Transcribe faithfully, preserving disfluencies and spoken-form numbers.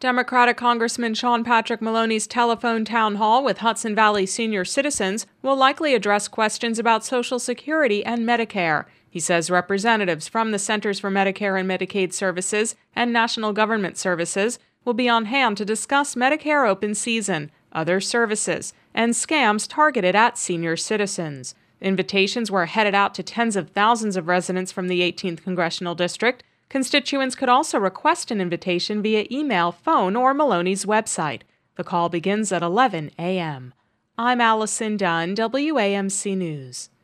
Democratic Congressman Sean Patrick Maloney's telephone town hall with Hudson Valley senior citizens will likely address questions about Social Security and Medicare. He says representatives from the Centers for Medicare and Medicaid Services and National Government Services will be on hand to discuss Medicare open season, other services, and scams targeted at senior citizens. Invitations were headed out to tens of thousands of residents from the eighteenth Congressional District. Constituents could also request an invitation via email, phone, or Maloney's website. The call begins at eleven a.m. I'm Allison Dunn, W A M C News.